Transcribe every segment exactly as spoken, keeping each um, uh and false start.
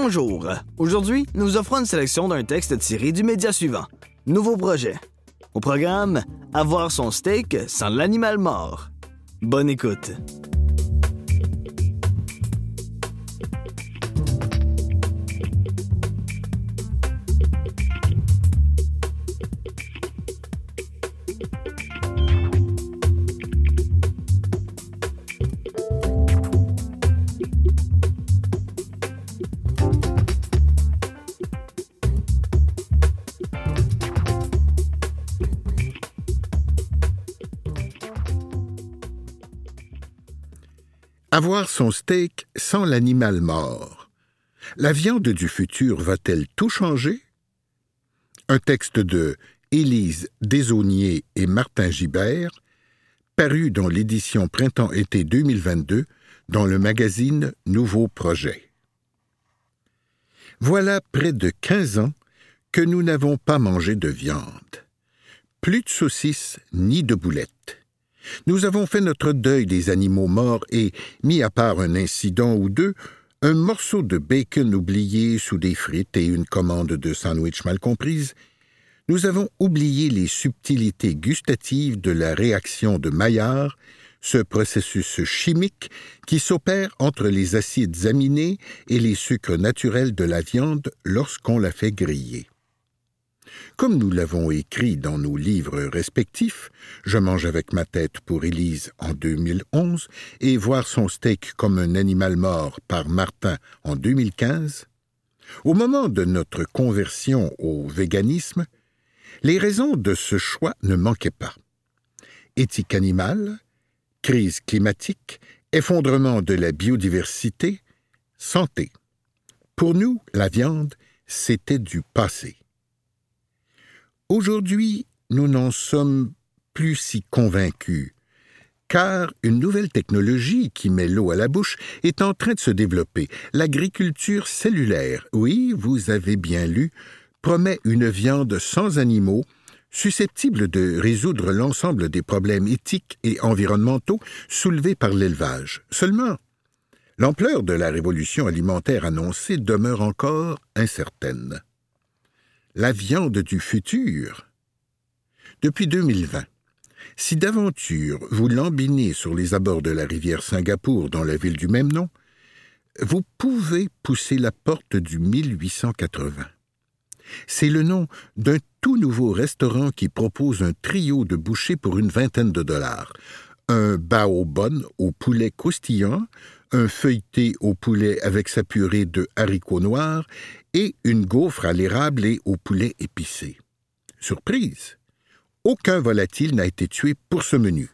Bonjour. Aujourd'hui, nous vous offrons une sélection d'un texte tiré du média suivant. Nouveau projet. Au programme, avoir son steak sans l'animal mort. Bonne écoute. Avoir son steak sans l'animal mort. La viande du futur va-t-elle tout changer? Un texte de Élise Desaulniers et Martin Gibert, paru dans l'édition Printemps-été deux mille vingt-deux dans le magazine Nouveau Projet. Voilà près de quinze ans que nous n'avons pas mangé de viande. Plus de saucisses ni de boulettes. Nous avons fait notre deuil des animaux morts et, mis à part un incident ou deux, un morceau de bacon oublié sous des frites et une commande de sandwich mal comprise, nous avons oublié les subtilités gustatives de la réaction de Maillard, ce processus chimique qui s'opère entre les acides aminés et les sucres naturels de la viande lorsqu'on la fait griller. Comme nous l'avons écrit dans nos livres respectifs, Je mange avec ma tête pour Élise en deux mille onze et Voir son steak comme un animal mort par Martin en deux mille quinze, au moment de notre conversion au véganisme, les raisons de ce choix ne manquaient pas. Éthique animale, crise climatique, effondrement de la biodiversité, santé. Pour nous, la viande, c'était du passé. Aujourd'hui, nous n'en sommes plus si convaincus, car une nouvelle technologie qui met l'eau à la bouche est en train de se développer. L'agriculture cellulaire, oui, vous avez bien lu, promet une viande sans animaux, susceptible de résoudre l'ensemble des problèmes éthiques et environnementaux soulevés par l'élevage. Seulement, l'ampleur de la révolution alimentaire annoncée demeure encore incertaine. La viande du futur. Depuis deux mille vingt, si d'aventure vous lambinez sur les abords de la rivière Singapour dans la ville du même nom, vous pouvez pousser la porte du mille huit cent quatre-vingts. C'est le nom d'un tout nouveau restaurant qui propose un trio de bouchées pour une vingtaine de dollars. Un bao bun au poulet croustillant, un feuilleté au poulet avec sa purée de haricots noirs et une gaufre à l'érable et au poulet épicé. Surprise! Aucun volatile n'a été tué pour ce menu.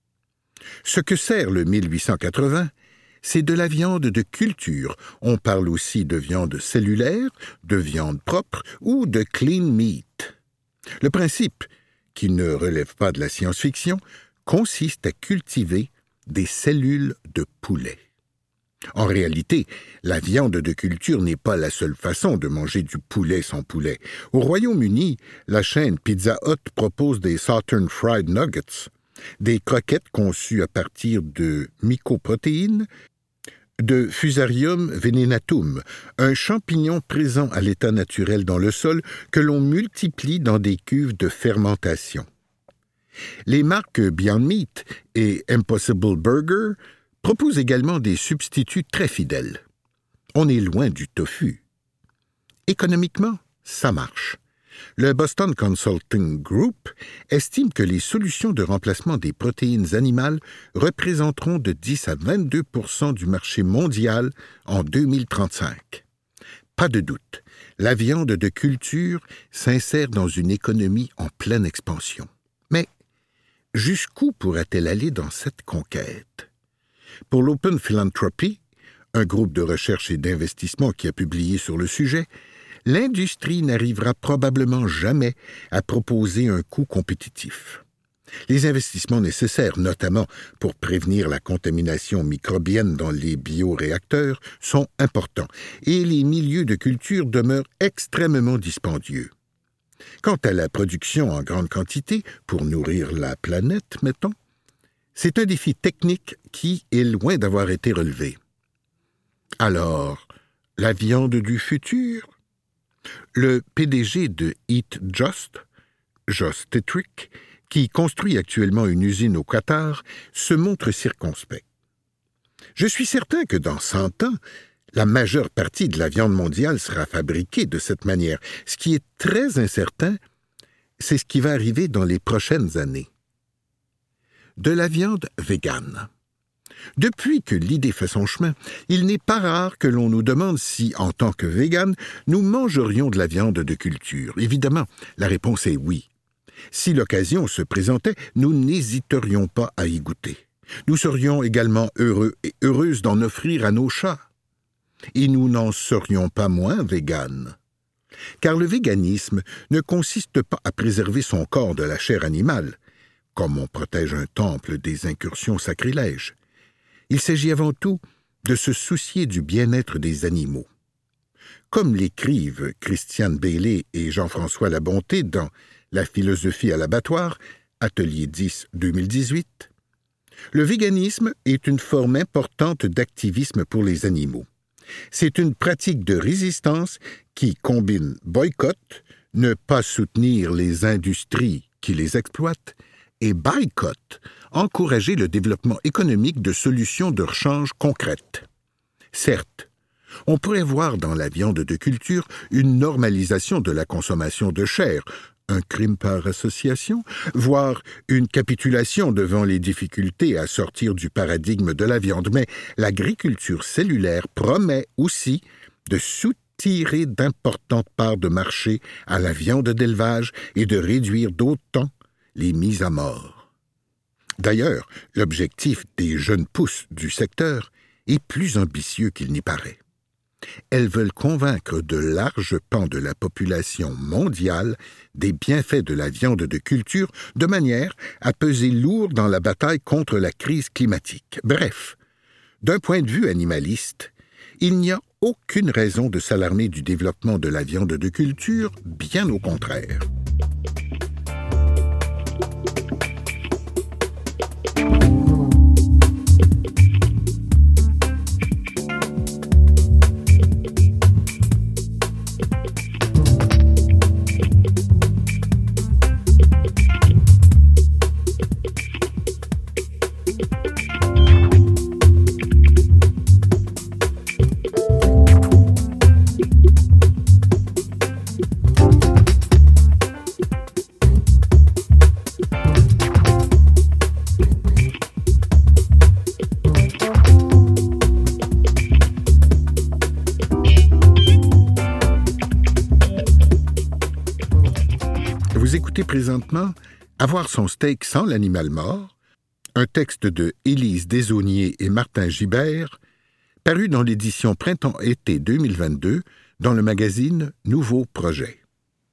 Ce que sert le mille huit cent quatre-vingts, c'est de la viande de culture. On parle aussi de viande cellulaire, de viande propre ou de clean meat. Le principe, qui ne relève pas de la science-fiction, consiste à cultiver des cellules de poulet. En réalité, la viande de culture n'est pas la seule façon de manger du poulet sans poulet. Au Royaume-Uni, la chaîne Pizza Hut propose des Southern Fried Nuggets, des croquettes conçues à partir de mycoprotéines, de Fusarium venenatum, un champignon présent à l'état naturel dans le sol que l'on multiplie dans des cuves de fermentation. Les marques Beyond Meat et Impossible Burger proposent également des substituts très fidèles. On est loin du tofu. Économiquement, ça marche. Le Boston Consulting Group estime que les solutions de remplacement des protéines animales représenteront de dix à vingt-deux pour cent du marché mondial en deux mille trente-cinq. Pas de doute, la viande de culture s'insère dans une économie en pleine expansion. Mais jusqu'où pourra-t-elle aller dans cette conquête? Pour l'Open Philanthropy, un groupe de recherche et d'investissement qui a publié sur le sujet, l'industrie n'arrivera probablement jamais à proposer un coût compétitif. Les investissements nécessaires, notamment pour prévenir la contamination microbienne dans les bioréacteurs, sont importants et les milieux de culture demeurent extrêmement dispendieux. Quant à la production en grande quantité, pour nourrir la planète, mettons, c'est un défi technique qui est loin d'avoir été relevé. Alors, La viande du futur? Le P D G de Eat Just, Josh Tetrick, qui construit actuellement une usine au Qatar, se montre circonspect. Je suis certain que dans cent ans, la majeure partie de la viande mondiale sera fabriquée de cette manière. Ce qui est très incertain, c'est ce qui va arriver dans les prochaines années. De la viande végane. Depuis que l'idée fait son chemin, il n'est pas rare que l'on nous demande si, en tant que végane, nous mangerions de la viande de culture. Évidemment, la réponse est oui. Si l'occasion se présentait, nous n'hésiterions pas à y goûter. Nous serions également heureux et heureuses d'en offrir à nos chats. Et nous n'en serions pas moins véganes. Car le véganisme ne consiste pas à préserver son corps de la chair animale, comme on protège un temple des incursions sacrilèges. Il s'agit avant tout de se soucier du bien-être des animaux. Comme l'écrivent Christiane Bailey et Jean-François Labonté dans La philosophie à l'abattoir, Atelier dix deux mille dix-huit, le véganisme est une forme importante d'activisme pour les animaux. C'est une pratique de résistance qui combine boycott, ne pas soutenir les industries qui les exploitent, et boycott, encourager le développement économique de solutions de rechange concrètes. Certes, on pourrait voir dans la viande de culture une normalisation de la consommation de chair, un crime par association, voire une capitulation devant les difficultés à sortir du paradigme de la viande, mais l'agriculture cellulaire promet aussi de soutirer d'importantes parts de marché à la viande d'élevage et de réduire d'autant les mises à mort. D'ailleurs, l'objectif des jeunes pousses du secteur est plus ambitieux qu'il n'y paraît. Elles veulent convaincre de larges pans de la population mondiale des bienfaits de la viande de culture de manière à peser lourd dans la bataille contre la crise climatique. Bref, d'un point de vue animaliste, il n'y a aucune raison de s'alarmer du développement de la viande de culture, bien au contraire. Vous écoutez présentement « Avoir son steak sans l'animal mort », un texte de Élise Desaulniers et Martin Gibert, paru dans l'édition Printemps-été deux mille vingt-deux dans le magazine Nouveau Projet.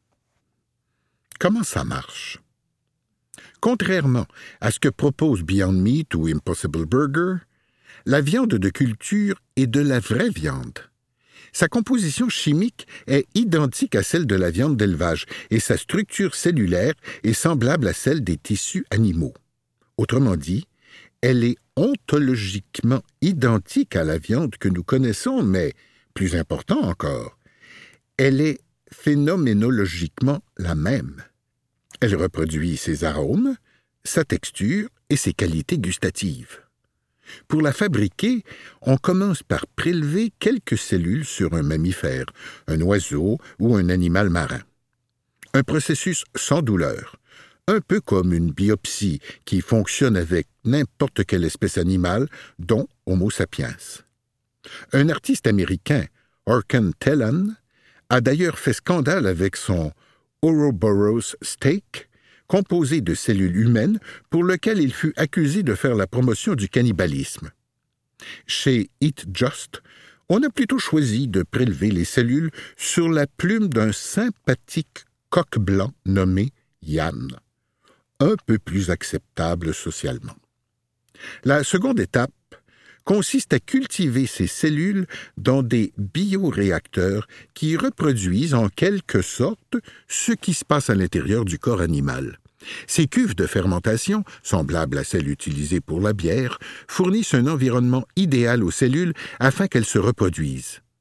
Comment ça marche? Contrairement à ce que proposent Beyond Meat ou Impossible Burger, la viande de culture est de la vraie viande. Sa composition chimique est identique à celle de la viande d'élevage et sa structure cellulaire est semblable à celle des tissus animaux. Autrement dit, elle est ontologiquement identique à la viande que nous connaissons, mais, plus important encore, elle est phénoménologiquement la même. Elle reproduit ses arômes, sa texture et ses qualités gustatives. Pour la fabriquer, on commence par prélever quelques cellules sur un mammifère, un oiseau ou un animal marin. Un processus sans douleur, un peu comme une biopsie qui fonctionne avec n'importe quelle espèce animale, dont Homo sapiens. Un artiste américain, Orkan Tellan, a d'ailleurs fait scandale avec son Ouroboros steak, composé de cellules humaines, pour lequel il fut accusé de faire la promotion du cannibalisme. Chez Eat Just, on a plutôt choisi de prélever les cellules sur la plume d'un sympathique coq blanc nommé Yann, un peu plus acceptable socialement. La seconde étape consiste à cultiver ces cellules dans des bioréacteurs qui reproduisent en quelque sorte ce qui se passe à l'intérieur du corps animal. Ces cuves de fermentation, semblables à celles utilisées pour la bière, fournissent un environnement idéal aux cellules afin qu'elles se reproduisent.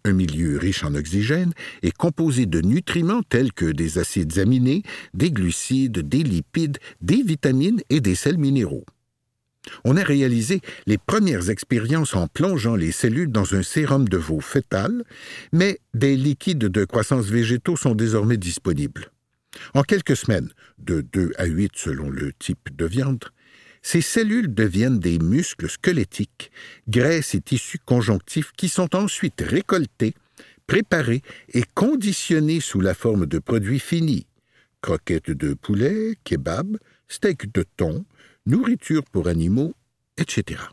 Un milieu riche en oxygène est composé de nutriments tels que des acides aminés, des glucides, des lipides, des vitamines et des sels minéraux. On a réalisé les premières expériences en plongeant les cellules dans un sérum de veau fœtal, mais des liquides de croissance végétaux sont désormais disponibles. En quelques semaines, de deux à huit selon le type de viande, ces cellules deviennent des muscles squelettiques, graisses et tissus conjonctifs qui sont ensuite récoltés, préparés et conditionnés sous la forme de produits finis, croquettes de poulet, kebab, steak de thon, nourriture pour animaux, et cetera.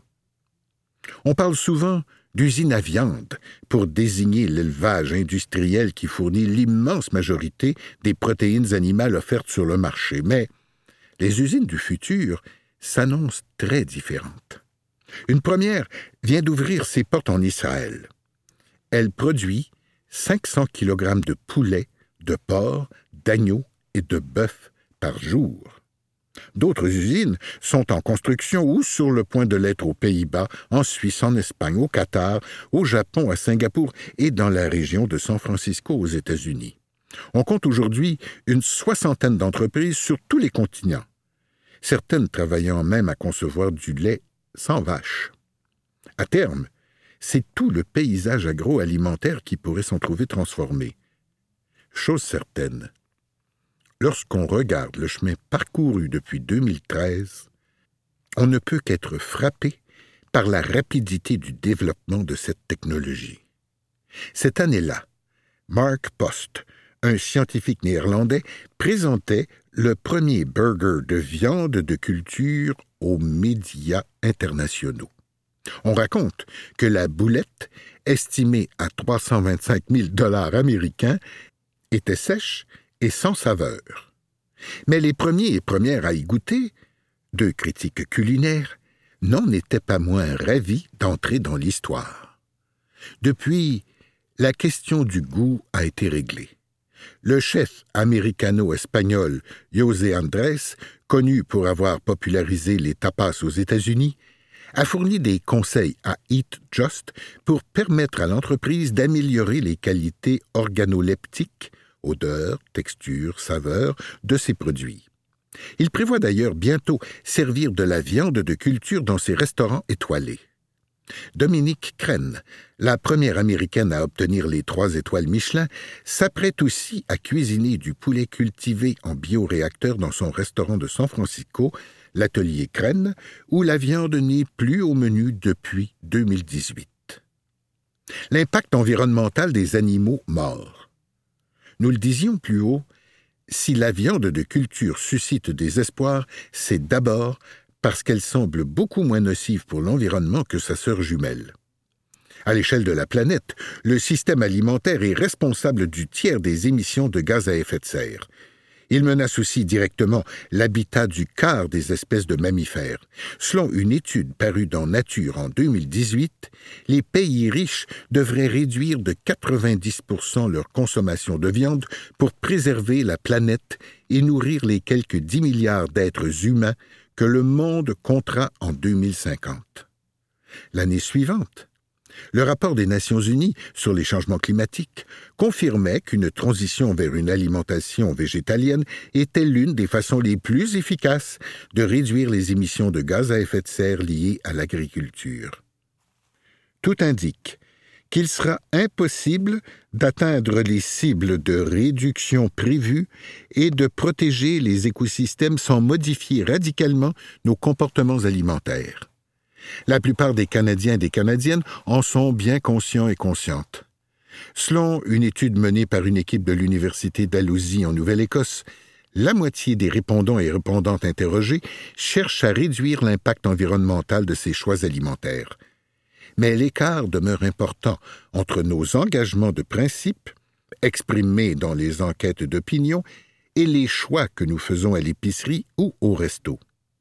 On parle souvent d'usine à viande pour désigner l'élevage industriel qui fournit l'immense majorité des protéines animales offertes sur le marché, mais les usines du futur s'annoncent très différentes. Une première vient d'ouvrir ses portes en Israël. Elle produit cinq cents kilogrammes de poulet, de porc, d'agneau et de bœuf par jour. D'autres usines sont en construction ou sur le point de l'être aux Pays-Bas, en Suisse, en Espagne, au Qatar, au Japon, à Singapour et dans la région de San Francisco aux États-Unis. On compte aujourd'hui une soixantaine d'entreprises sur tous les continents, certaines travaillant même à concevoir du lait sans vache. À terme, c'est tout le paysage agroalimentaire qui pourrait s'en trouver transformé. Chose certaine, lorsqu'on regarde le chemin parcouru depuis deux mille treize, on ne peut qu'être frappé par la rapidité du développement de cette technologie. Cette année-là, Mark Post, un scientifique néerlandais, présentait le premier burger de viande de culture aux médias internationaux. On raconte que la boulette, estimée à trois cent vingt-cinq mille dollars américains, était sèche et sans saveur. Mais les premiers et premières à y goûter, deux critiques culinaires, n'en étaient pas moins ravis d'entrer dans l'histoire. Depuis, la question du goût a été réglée. Le chef américano-espagnol José Andrés, connu pour avoir popularisé les tapas aux États-Unis, a fourni des conseils à Eat Just pour permettre à l'entreprise d'améliorer les qualités organoleptiques, odeur, texture, saveur de ses produits. Il prévoit d'ailleurs bientôt servir de la viande de culture dans ses restaurants étoilés. Dominique Crenn, la première Américaine à obtenir les trois étoiles Michelin, s'apprête aussi à cuisiner du poulet cultivé en bioréacteur dans son restaurant de San Francisco, l'atelier Crenn, où la viande n'est plus au menu depuis deux mille dix-huit. L'impact environnemental des animaux morts. Nous le disions plus haut, si la viande de culture suscite des espoirs, c'est d'abord parce qu'elle semble beaucoup moins nocive pour l'environnement que sa sœur jumelle. À l'échelle de la planète, le système alimentaire est responsable du tiers des émissions de gaz à effet de serre. Il menace aussi directement l'habitat du quart des espèces de mammifères. Selon une étude parue dans Nature en deux mille dix-huit, les pays riches devraient réduire de quatre-vingt-dix pour cent leur consommation de viande pour préserver la planète et nourrir les quelques dix milliards d'êtres humains que le monde comptera en deux mille cinquante. L'année suivante, le rapport des Nations unies sur les changements climatiques confirmait qu'une transition vers une alimentation végétalienne était l'une des façons les plus efficaces de réduire les émissions de gaz à effet de serre liées à l'agriculture. Tout indique qu'il sera impossible d'atteindre les cibles de réduction prévues et de protéger les écosystèmes sans modifier radicalement nos comportements alimentaires. La plupart des Canadiens et des Canadiennes en sont bien conscients et conscientes. Selon une étude menée par une équipe de l'Université Dalhousie en Nouvelle-Écosse, la moitié des répondants et répondantes interrogés cherchent à réduire l'impact environnemental de ces choix alimentaires. Mais l'écart demeure important entre nos engagements de principe, exprimés dans les enquêtes d'opinion, et les choix que nous faisons à l'épicerie ou au resto.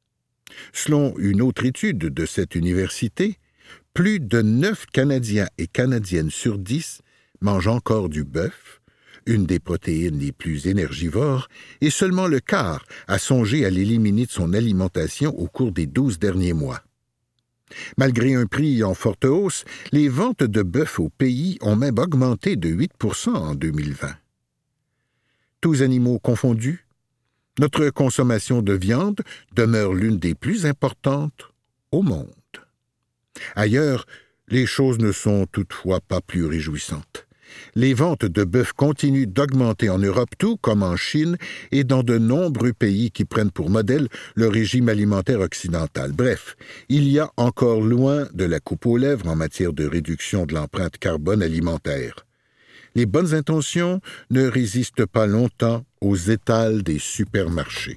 Selon une autre étude de cette université, plus de neuf Canadiens et Canadiennes sur dix mangent encore du bœuf, une des protéines les plus énergivores, et seulement le quart a songé à l'éliminer de son alimentation au cours des douze derniers mois. Malgré un prix en forte hausse, les ventes de bœuf au pays ont même augmenté de huit pour cent en deux mille vingt. Tous animaux confondus, notre consommation de viande demeure l'une des plus importantes au monde. Ailleurs, les choses ne sont toutefois pas plus réjouissantes. Les ventes de bœuf continuent d'augmenter en Europe, tout comme en Chine et dans de nombreux pays qui prennent pour modèle le régime alimentaire occidental. Bref, il y a encore loin de la coupe aux lèvres en matière de réduction de l'empreinte carbone alimentaire. Les bonnes intentions ne résistent pas longtemps aux étals des supermarchés.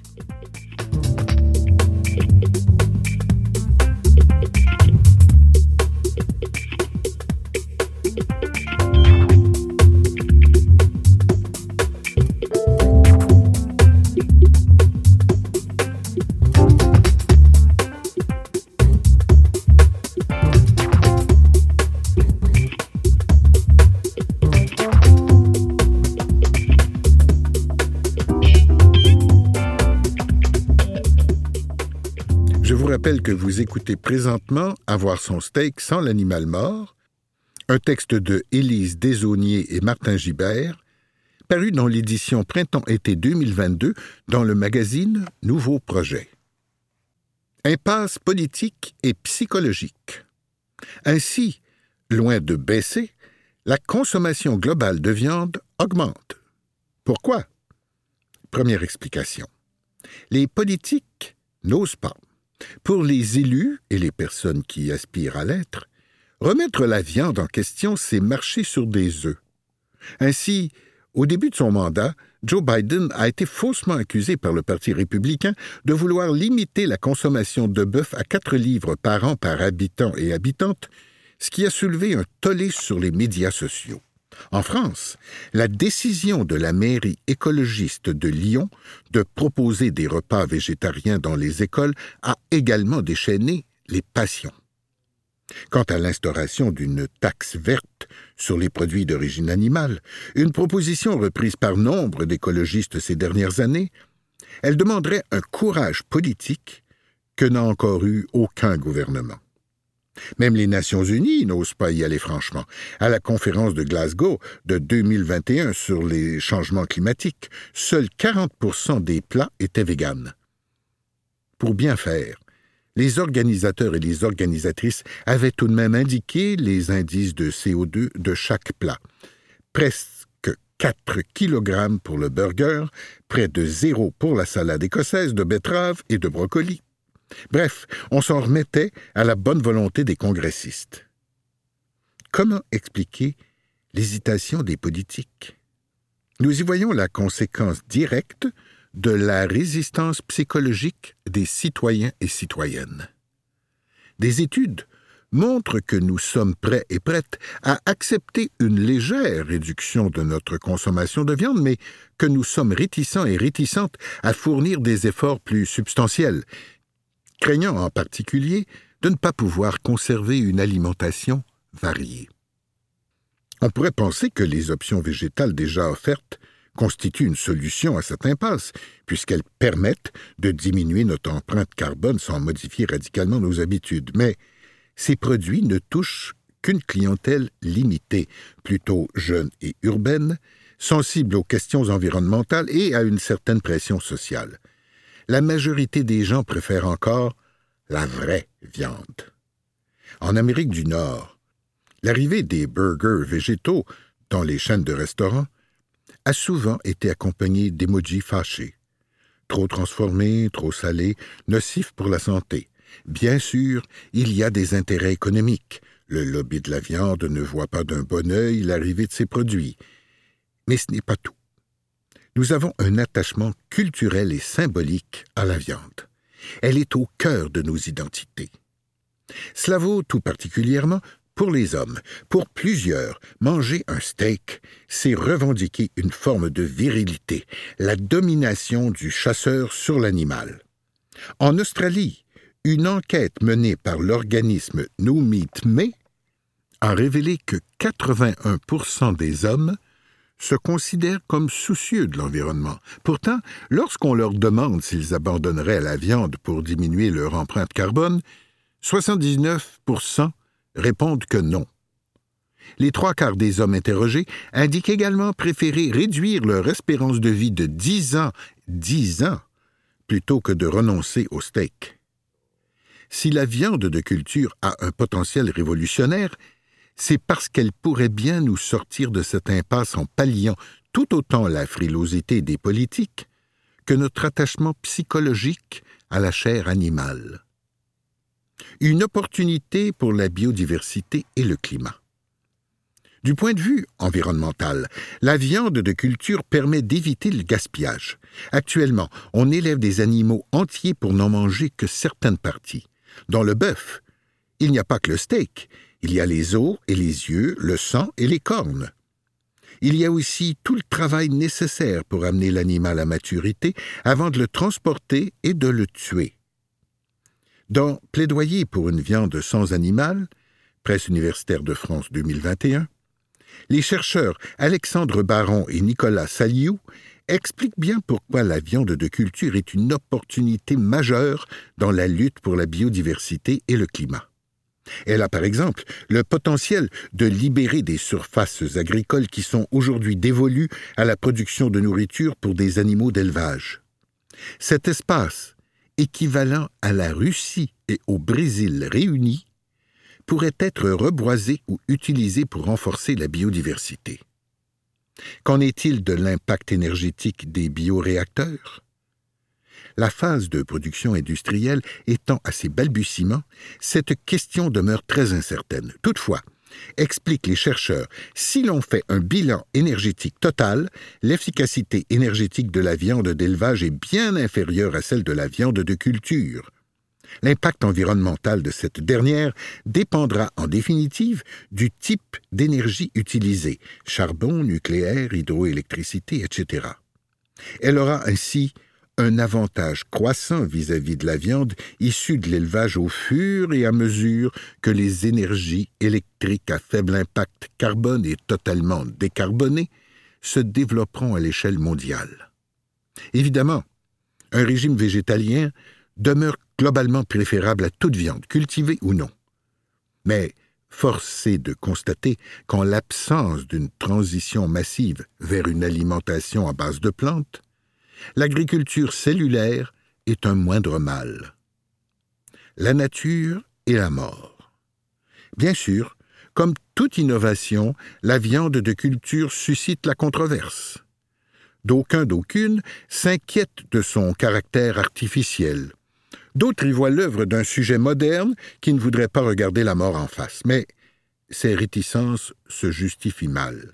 Je vous rappelle que vous écoutez présentement Avoir son steak sans l'animal mort, un texte de Élise Desaulniers et Martin Gibert, paru dans l'édition Printemps-été deux mille vingt-deux dans le magazine Nouveau Projet. Impasse politique et psychologique. Ainsi, loin de baisser, la consommation globale de viande augmente. Pourquoi? Première explication. Les politiques n'osent pas. Pour les élus et les personnes qui aspirent à l'être, remettre la viande en question, c'est marcher sur des œufs. Ainsi, au début de son mandat, Joe Biden a été faussement accusé par le Parti républicain de vouloir limiter la consommation de bœuf à quatre livres par an par habitant et habitante, ce qui a soulevé un tollé sur les médias sociaux. En France, la décision de la mairie écologiste de Lyon de proposer des repas végétariens dans les écoles a également déchaîné les passions. Quant à l'instauration d'une taxe verte sur les produits d'origine animale, une proposition reprise par nombre d'écologistes ces dernières années, elle demanderait un courage politique que n'a encore eu aucun gouvernement. Même les Nations unies n'osent pas y aller franchement. À la conférence de Glasgow de deux mille vingt et un sur les changements climatiques, seuls quarante pour cent des plats étaient véganes. Pour bien faire, les organisateurs et les organisatrices avaient tout de même indiqué les indices de C O deux de chaque plat. Presque quatre kilogrammes pour le burger, près de zéro pour la salade écossaise de betterave et de brocoli. Bref, on s'en remettait à la bonne volonté des congressistes. Comment expliquer l'hésitation des politiques? Nous y voyons la conséquence directe de la résistance psychologique des citoyens et citoyennes. Des études montrent que nous sommes prêts et prêtes à accepter une légère réduction de notre consommation de viande, mais que nous sommes réticents et réticentes à fournir des efforts plus substantiels, craignant en particulier de ne pas pouvoir conserver une alimentation variée. On pourrait penser que les options végétales déjà offertes constituent une solution à cette impasse, puisqu'elles permettent de diminuer notre empreinte carbone sans modifier radicalement nos habitudes. Mais ces produits ne touchent qu'une clientèle limitée, plutôt jeune et urbaine, sensible aux questions environnementales et à une certaine pression sociale. La majorité des gens préfèrent encore la vraie viande. En Amérique du Nord, l'arrivée des burgers végétaux dans les chaînes de restaurants a souvent été accompagnée d'émojis fâchés. Trop transformés, trop salés, nocifs pour la santé. Bien sûr, il y a des intérêts économiques. Le lobby de la viande ne voit pas d'un bon œil l'arrivée de ces produits. Mais ce n'est pas tout. Nous avons un attachement culturel et symbolique à la viande. Elle est au cœur de nos identités. Cela vaut tout particulièrement pour les hommes. Pour plusieurs, manger un steak, c'est revendiquer une forme de virilité, la domination du chasseur sur l'animal. En Australie, une enquête menée par l'organisme No Meat Me a révélé que quatre-vingt-un pour cent des hommes se considèrent comme soucieux de l'environnement. Pourtant, lorsqu'on leur demande s'ils abandonneraient la viande pour diminuer leur empreinte carbone, soixante-dix-neuf pour cent répondent que non. Les trois quarts des hommes interrogés indiquent également préférer réduire leur espérance de vie de dix ans, dix ans, plutôt que de renoncer au steak. Si la viande de culture a un potentiel révolutionnaire, c'est parce qu'elle pourrait bien nous sortir de cette impasse en palliant tout autant la frilosité des politiques que notre attachement psychologique à la chair animale. Une opportunité pour la biodiversité et le climat. Du point de vue environnemental, la viande de culture permet d'éviter le gaspillage. Actuellement, on élève des animaux entiers pour n'en manger que certaines parties. Dans le bœuf, il n'y a pas que le steak, il y a les os et les yeux, le sang et les cornes. Il y a aussi tout le travail nécessaire pour amener l'animal à maturité avant de le transporter et de le tuer. Dans Plaidoyer pour une viande sans animal, Presse universitaire de France deux mille vingt et un, les chercheurs Alexandre Baron et Nicolas Saliou expliquent bien pourquoi la viande de culture est une opportunité majeure dans la lutte pour la biodiversité et le climat. Elle a par exemple le potentiel de libérer des surfaces agricoles qui sont aujourd'hui dévolues à la production de nourriture pour des animaux d'élevage. Cet espace, équivalent à la Russie et au Brésil réunis, pourrait être reboisé ou utilisé pour renforcer la biodiversité. Qu'en est-il de l'impact énergétique des bioréacteurs? La phase de production industrielle étant à ses balbutiements, cette question demeure très incertaine. Toutefois, expliquent les chercheurs, si l'on fait un bilan énergétique total, l'efficacité énergétique de la viande d'élevage est bien inférieure à celle de la viande de culture. L'impact environnemental de cette dernière dépendra en définitive du type d'énergie utilisée, charbon, nucléaire, hydroélectricité, et cetera. Elle aura ainsi un avantage croissant vis-à-vis de la viande issue de l'élevage au fur et à mesure que les énergies électriques à faible impact carbone et totalement décarbonées se développeront à l'échelle mondiale. Évidemment, un régime végétalien demeure globalement préférable à toute viande, cultivée ou non. Mais force est de constater qu'en l'absence d'une transition massive vers une alimentation à base de plantes, l'agriculture cellulaire est un moindre mal. La nature et la mort. Bien sûr, comme toute innovation, la viande de culture suscite la controverse. D'aucuns, d'aucunes s'inquiètent de son caractère artificiel. D'autres y voient l'œuvre d'un sujet moderne qui ne voudrait pas regarder la mort en face. Mais ces réticences se justifient mal.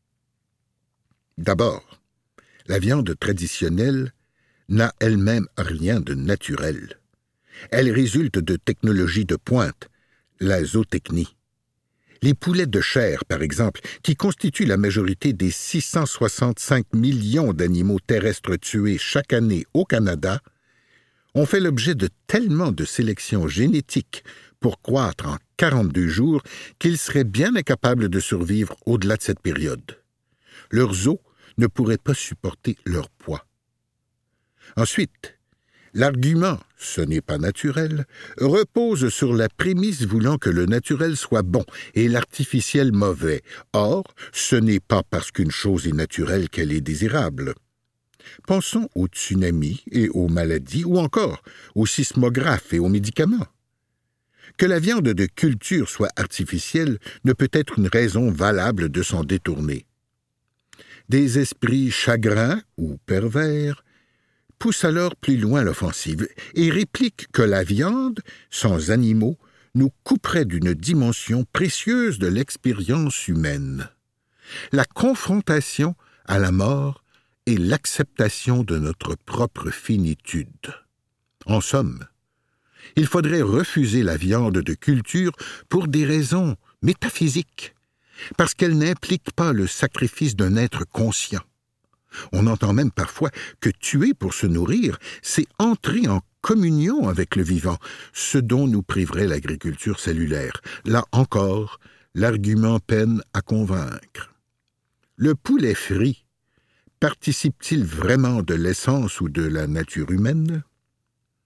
D'abord, la viande traditionnelle n'a elle-même rien de naturel. Elle résulte de technologies de pointe, la zootechnie. Les poulets de chair, par exemple, qui constituent la majorité des six cent soixante-cinq millions d'animaux terrestres tués chaque année au Canada, ont fait l'objet de tellement de sélections génétiques pour croître en quarante-deux jours qu'ils seraient bien incapables de survivre au-delà de cette période. Leurs os ne pourraient pas supporter leur poids. Ensuite, l'argument « ce n'est pas naturel » repose sur la prémisse voulant que le naturel soit bon et l'artificiel mauvais. Or, ce n'est pas parce qu'une chose est naturelle qu'elle est désirable. Pensons aux tsunamis et aux maladies, ou encore aux sismographes et aux médicaments. Que la viande de culture soit artificielle ne peut être une raison valable de s'en détourner. Des esprits chagrins ou pervers poussent alors plus loin l'offensive et répliquent que la viande, sans animaux, nous couperait d'une dimension précieuse de l'expérience humaine. La confrontation à la mort et l'acceptation de notre propre finitude. En somme, il faudrait refuser la viande de culture pour des raisons métaphysiques, parce qu'elle n'implique pas le sacrifice d'un être conscient. On entend même parfois que tuer pour se nourrir, c'est entrer en communion avec le vivant, ce dont nous priverait l'agriculture cellulaire. Là encore, l'argument peine à convaincre. Le poulet frit participe-t-il vraiment de l'essence ou de la nature humaine?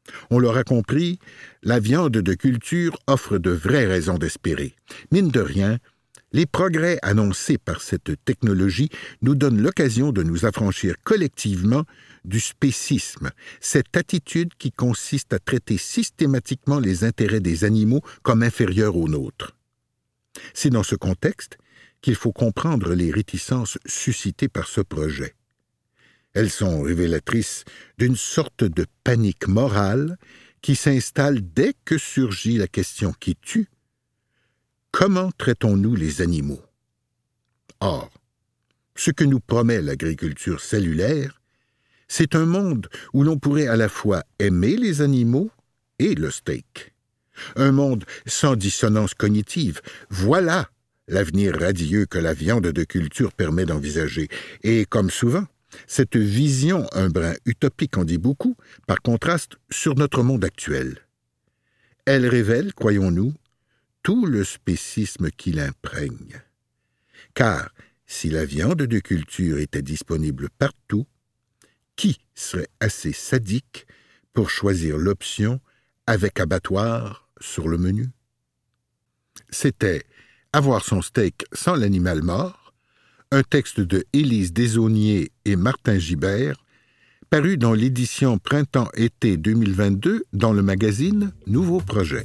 On l'aura compris, la viande de culture offre de vraies raisons d'espérer. Mine de rien, les progrès annoncés par cette technologie nous donnent l'occasion de nous affranchir collectivement du spécisme, cette attitude qui consiste à traiter systématiquement les intérêts des animaux comme inférieurs aux nôtres. C'est dans ce contexte qu'il faut comprendre les réticences suscitées par ce projet. Elles sont révélatrices d'une sorte de panique morale qui s'installe dès que surgit la question qui tue. Comment traitons-nous les animaux? Or, ce que nous promet l'agriculture cellulaire, c'est un monde où l'on pourrait à la fois aimer les animaux et le steak. Un monde sans dissonance cognitive. Voilà l'avenir radieux que la viande de culture permet d'envisager. Et comme souvent, cette vision, un brin utopique en dit beaucoup, par contraste, sur notre monde actuel. Elle révèle, croyons-nous, tout le spécisme qui l'imprègne. Car si la viande de culture était disponible partout, qui serait assez sadique pour choisir l'option avec abattoir sur le menu? C'était « Avoir son steak sans l'animal mort », un texte de Élise Desaulniers et Martin Gibert, paru dans l'édition Printemps-été deux mille vingt-deux dans le magazine Nouveau Projet.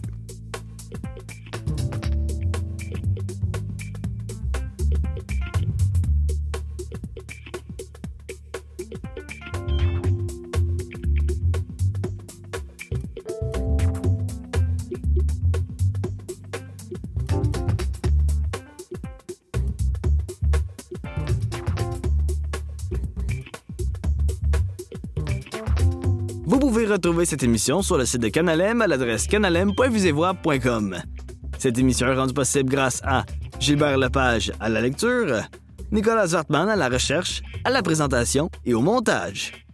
Vous pouvez retrouver cette émission sur le site de Canal M à l'adresse canalem point visevoix point com. Cette émission est rendue possible grâce à Gilbert Lepage à la lecture, Nicolas Zartman à la recherche, à la présentation et au montage.